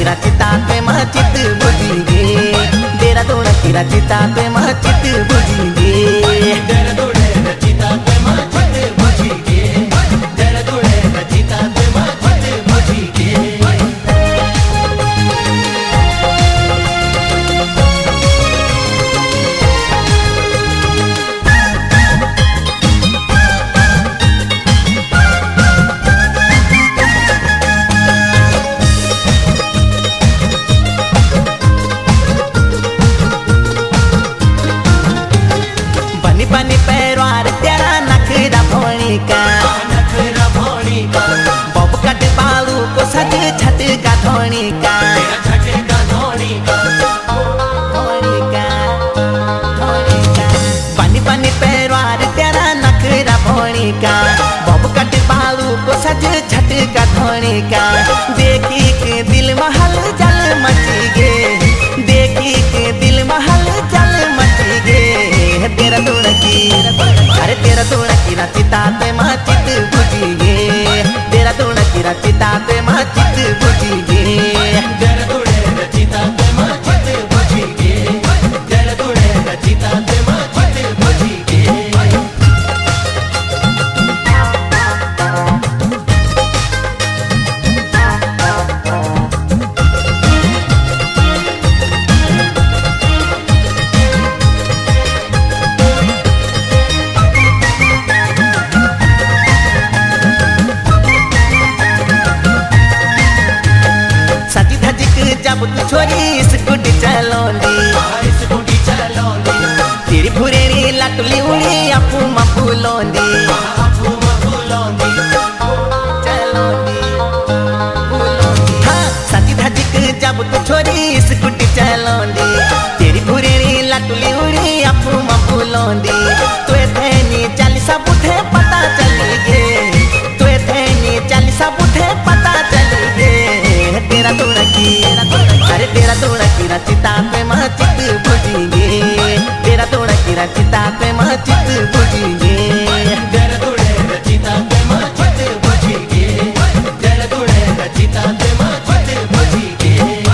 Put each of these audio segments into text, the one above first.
किरा चिता पे चित बुझिगे देहरादून किरा चिता पे चित बुझिगे देहरादून चिता पे चित बुझिगे देहरादून चिता पे चित बुझिगे बनी पैरवार तेरा नखरा भोणी का बब कट बालू को सज छट का धोनी का बनी पैरवार तेरा नखरा भोणी का बब कट बालू को सज छट का धोनी का देखी के दिल महल जल मची गे देखी के दिल महल जल मची गे देहरादून की अरे देहरादून किरा चिता पे चित बुझिगे देहरादून किरा चिता पे चित बुझिगे देहरादून चिता पे चित बुझिगे देहरादून चिता पे चित बुझिगे जब तू छोरी स्कूटी चलोंदी तेरी फुरेरी लटली उड़ी अपू मपू लोंदी हाँ सची धजिक जब तू छोरी स्कूटी चलोंदी तेरी फुरेरी लटली उड़ी अपू मपू लोंदी तू थेनी चालीसा बुथे पता चली गे तू थेनी चालीसा बुथे पता चली गे देहरादून की अरे देहरादून किरा चिता पे चित बुझिगे देहरादून किरा चिता पे चित बुझिगे देहरादून चिता पे चित बुझिगे देहरादून चिता पे चित बुझिगे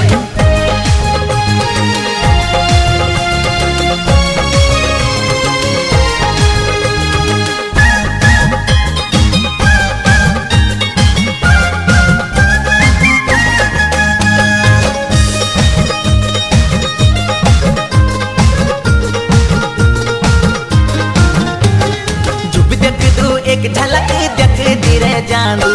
एक झलक देख धीरे जानू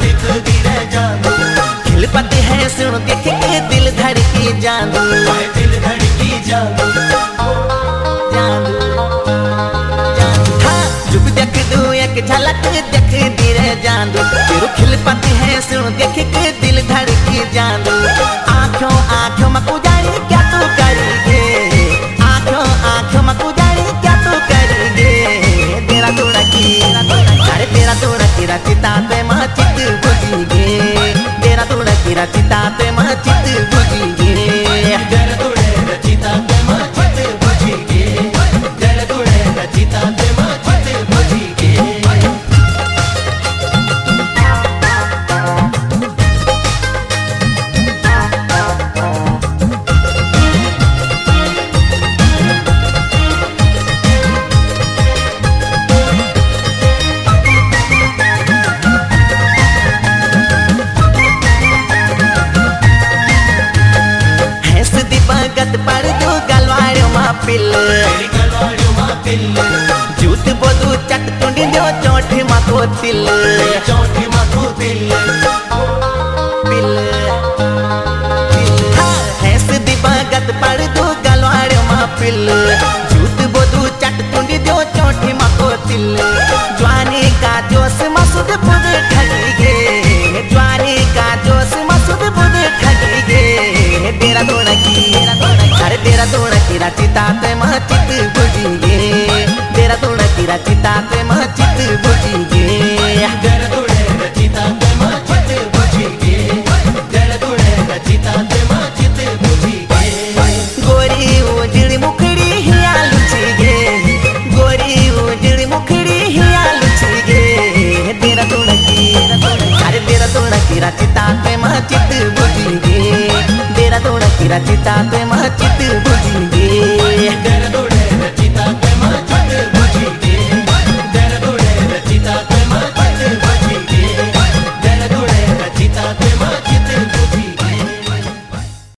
खिलपत है सुन देख के दिल धड़की जानू हाँ जुब देख दू एक झलक देख धीरे जानू तेरू खिलपत है सुन देख के दिल धड़की जानू आँखों आँखों में पुजारी क्या तू करेगे आँखों आँखों में पुजारी क्या तू करेगे देहरादून की अरे देहरादून किरा चिता पे चित बुझिगे देहरादून किरा चिता पे चित बुझिगे देहरादून चिता पे चित बुझिगे देहरादून चिता पे चित बुझिगे गत पर दो गलवाड़ो मा पिल जूत बोदू चट तुंडी दो चोटी मा को तिल हैस दीपा गत पर दो गलवाड़ो मा पिल जूत बोदू चट तुंडी दो चोटी मा को तिल जवानी का जोश मसूद बुद ठगी गे जवानी का जोश मसूद बुद ठगी गे देहरादून की अरे देहरादून किरा चिता पे चित बुझिगे देहरादून किरा चिता पे चित बुझिगे देहरादून चिता पे चित बुझिगे देहरादून चिता पे चित बुझिगे गोरी उजड़ी मुखड़ी हिया लुचिगे गोरी उजड़ी मुखड़ी हिया लुचिगे देहरादून की अरे देहरादून किरा चिता पे चित बुझिगे रचिता ते चित बुझी गे